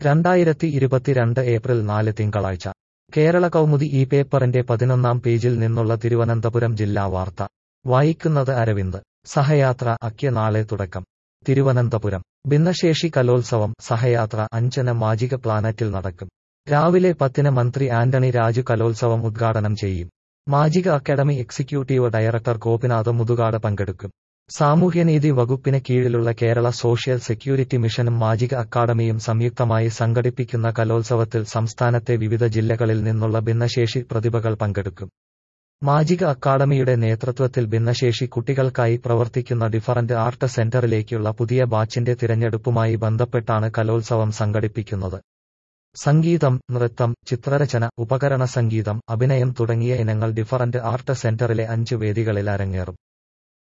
2022 April 4 തിങ്കളാഴ്ച കേരള കൗമുദി ഈ പേപ്പറിന്റെ 11-ാം പേജിൽ നിന്നുള്ള തിരുവനന്തപുരം ജില്ലാ വാർത്ത വായിക്കുന്നത് അരവിന്ദ്. സഹയാത്ര അക്ക് നാളെ തുടക്കം. തിരുവനന്തപുരം ഭിന്നശേഷി കലോത്സവം സഹയാത്ര 5-ന് മാജിക് പ്ലാനറ്റിൽ നടക്കും. രാവിലെ 10-ന് മന്ത്രി ആന്റണി രാജു കലോത്സവം ഉദ്ഘാടനം ചെയ്യും. Magic academy executive director Gopinath Muthukad പങ്കെടുക്കും. സാമൂഹ്യനീതി വകുപ്പിന് കീഴിലുള്ള കേരള സോഷ്യൽ സെക്യൂരിറ്റി മിഷനും മാജിക് അക്കാദമിയും സംയുക്തമായി സംഘടിപ്പിക്കുന്ന കലോത്സവത്തിൽ സംസ്ഥാനത്തെ വിവിധ ജില്ലകളിൽ നിന്നുള്ള ഭിന്നശേഷി പ്രതിഭകൾ പങ്കെടുക്കും. മാജിക് അക്കാദമിയുടെ നേതൃത്വത്തിൽ ഭിന്നശേഷി കുട്ടികൾക്കായി പ്രവർത്തിക്കുന്ന ഡിഫറന്റ് ആർട്ട് സെന്ററിലേക്കുള്ള പുതിയ ബാച്ചിന്റെ തിരഞ്ഞെടുപ്പുമായി ബന്ധപ്പെട്ടാണ് കലോത്സവം സംഘടിപ്പിക്കുന്നത്. സംഗീതം, നൃത്തം, ചിത്രരചന, ഉപകരണ സംഗീതം, അഭിനയം തുടങ്ങിയ ഇനങ്ങൾ ഡിഫറന്റ് ആർട്ട് സെന്ററിലെ 5 വേദികളിൽ അരങ്ങേറും.